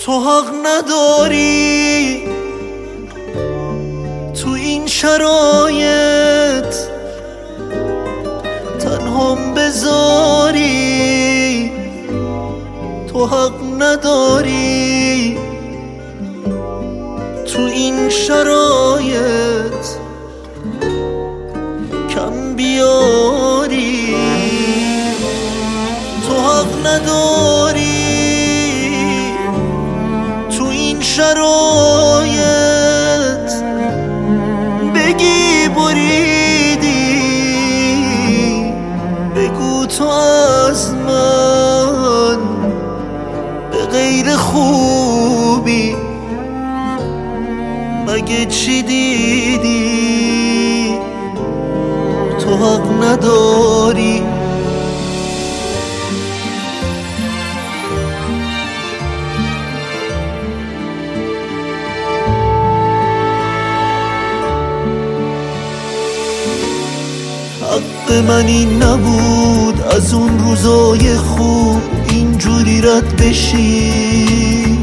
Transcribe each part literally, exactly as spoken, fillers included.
تو حق نداری تو این شرایط تنهام بذاری، تو حق نداری تو این شرایط کم بیاری، تو حق نداری تو این شرایط بگی بریدی، بگو تو از من به غیر خوبی مگه چی دیدی، تو حق نداری. حق من این نبود از اون روزای خوب اینجوری رد بشی،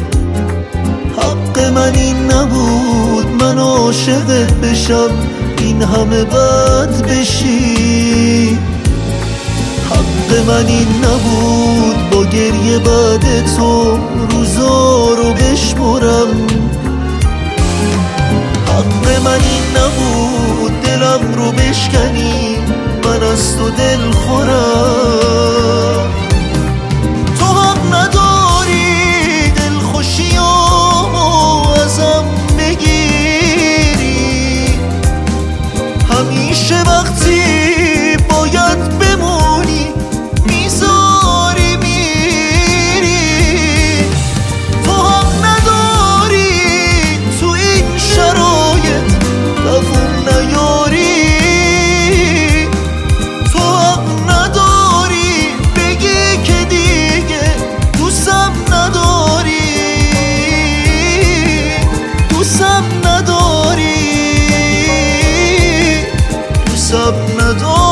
حق من این نبود من عاشقت بشم این همه بد بشی، حق من این نبود با گریه بعد تو روزا رو بشمرم، حق من این نبود دلم رو بشکنی من از تو دل خورم، تو حق نداری دل خوشیامو ازم بگیری، همیشه وقتی باید بمونی میذاری میری، تو حق نداری تو این شرایط دووم نیاری، تو حق نداری بگی که دیگه دوستم نداری، دوستم نداری، دوستم نداری.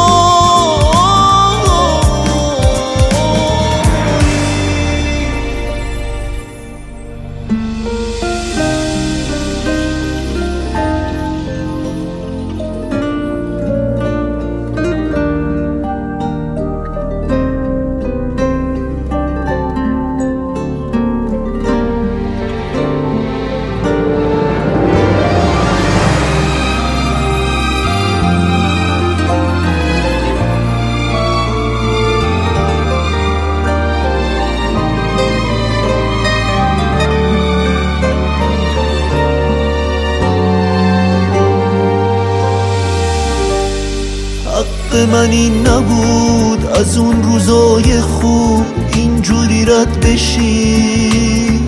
حق من این نبود از اون روزای خوب اینجوری رد بشی،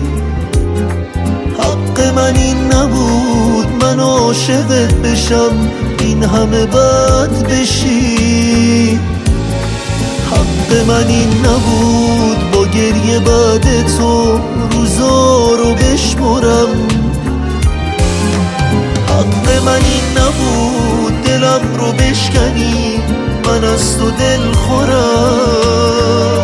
حق من این نبود من عاشقت بشم این همه بد بشی، حق من این نبود با گریه بعد تو روزا رو بشمرم، حق من این نبود دلم رو بشکنی من از تو دل خورم.